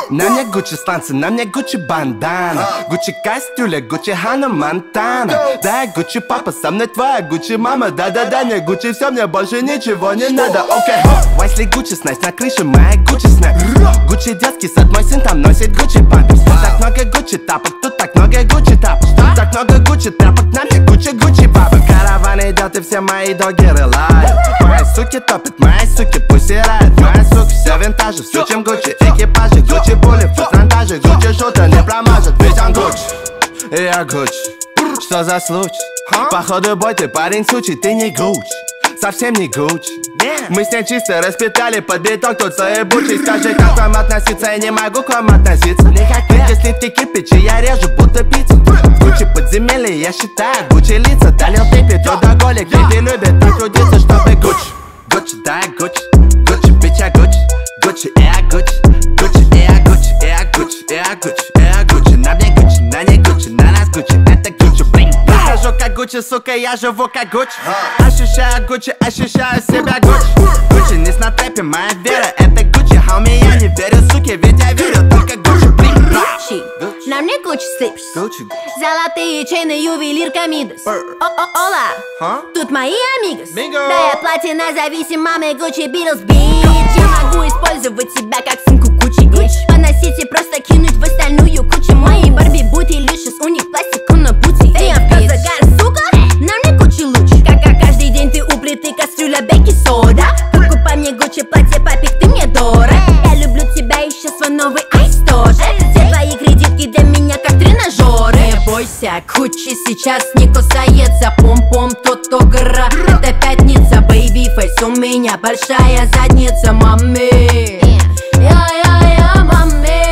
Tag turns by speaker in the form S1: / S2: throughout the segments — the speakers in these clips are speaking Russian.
S1: На мне Гуччи сланцы, на мне Гуччи бандана, Гуччи кастюля, Гуччи Ханна Монтана. Да, Гуччи папа, со мной твоя Гуччи мама. Да-да-да, мне Гуччи все, мне больше ничего не надо. Окей, Вайсли Гуччи снайс, на крыше моя Гуччи снэп. Гуччи детский сад, мой сын там носит Гуччи памперс. Так много Гуччи тапок, тут так много Гуччи тапок. Так много Гуччи тряпок, на мне Гуччи бабок. Караван идет и все мои догеры лают. Мои суки топят, мои суки пусирают. Мои суки все винтажи, все чем Гуччи. Экипажи, Гуччи пули, в патронтаже. Гуччи шутер не промажет, ведь он Гуччи. И я Гуччи, что за случай? Походу бой, ты парень сучий, ты не Гуччи. Совсем не Гуччи. Мы с ней чисто распитали под биток, тут соебучий. Скажи, как к вам относиться, я не могу к вам относиться. Ведь если ты кирпичи, я режу будто пиццу. Гуччи подземелье, я считаю Гуччи лица. Долил пипи, трудоголик, пипи любит так трудиться, чтобы Гуччи. Гуччи, да, Гуччи, Гуччи, bitch, я Гуччи. Гуччи, я Гуччи, Гуччи, я Гуччи, я Гуччи, я Гуччи, я Гуччи. На мне Гуччи, на ней Гуччи, на нас Гуччи, это Гуччи, блин. Я хожу как Гуччи, сука, я живу как Гуччи. Ощущаю Гуччи, ощущаю себя Гуччи. Гуччи не на трэпе, моя вера, это Гуччи. Хауми, я не верю, суки, ведь я верю только Гуччи, блин.
S2: На мне Гуччи слипс, золотые чейны, ювелирка Мидас. Ола, тут мои амигос. Да, я платина зависимая, Гуччи Битлз бит. Я могу использовать себя как сумку Гуччи. Поносить и просто кинуть в остальную кучу. Мои Барби бути лишь у них пластику на пути. Эй, загар, сука, на мне Гуччи лучше. Как каждый день ты у плиты, кастрюля, бейки, сода. Покупай мне Гуччи платье, папик, ты мне дорог. Я люблю тебя, еще свой новый айс тоже. Все твои кредитки для меня как тренажеры. Не бойся, Гуччи сейчас не кусается. Пом-пом, то гора. Это пятница, бэйби фейс. У меня большая задница, мами. Я, мами.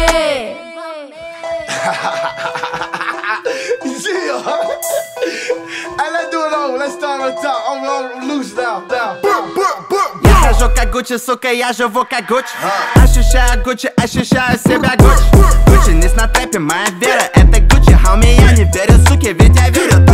S3: Let's do it over. Let's start on the top. I'm loose now.
S1: Я хожу как Гуччи, сука, я живу как Гуччи. Ощущаю Гуччи, ощущаю себя Гуччи. Гуччи не на трэпе, моя вера, это Гуччи. Хауми, я не верю, суки, ведь я верю